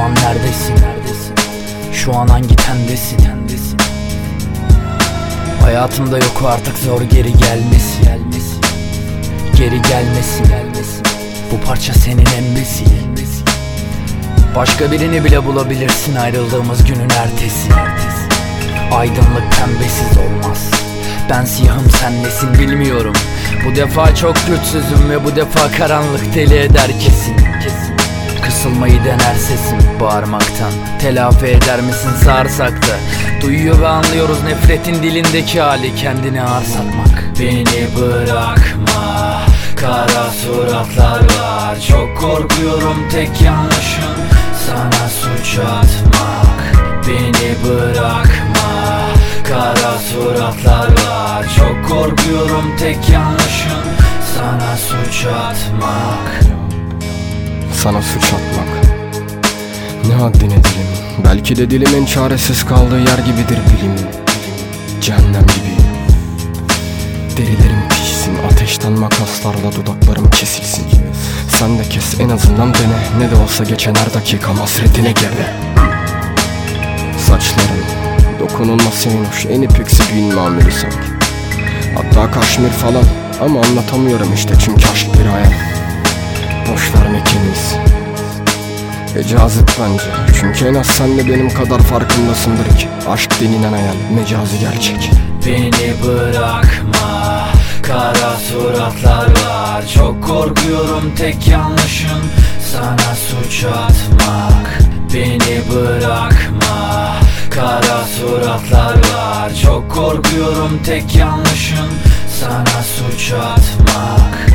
an neredesin? Şu an hangi tendesin? Hayatımda yok artık, zor geri gelmesi. Geri gelmesin. Bu parça senin embesi. Başka birini bile bulabilirsin ayrıldığımız günün ertesi. Aydınlık pembesiz olmaz. Ben siyahım, sen nesin bilmiyorum. Bu defa çok güçsüzüm ve bu defa karanlık deli eder kesin. Kısılmayı dener sesim bağırmaktan. Telafi eder misin sarsakta? Duyuyor ve anlıyoruz nefretin dilindeki hali, kendini ağır satmak. Beni bırakma, kara suratlar var. Çok korkuyorum, tek yanlışım sana suç atmak. Beni bırakma, kara suratlar var. Çok korkuyorum, tek yanlışım sana suç atmak. Sana suç atmak ne haddine dilim. Belki de dilimin çaresiz kaldığı yer gibidir bilim. Cehennem gibi. Derilerim pişsin, ateşten makaslarla dudaklarım kesilsin. Sen de kes, en azından dene. Ne de olsa geçen her dakikam hasretine gebe. Saçların dokunulması en hoş, en ipeksi gün mamülü sanki. Hatta kaşmir falan, ama anlatamıyorum işte çünkü aşk bir hayal. Boş vermek en iyisi. Cazip bence, çünkü en az sen de benim kadar farkındasındır ki aşk denilen hayal mecazi gerçek. Beni bırakma, kara suratlar var. Çok korkuyorum, tek yanlışım sana suç atmak. Beni bırakma, kara suratlar var. Çok korkuyorum, tek yanlışım sana suç atmak.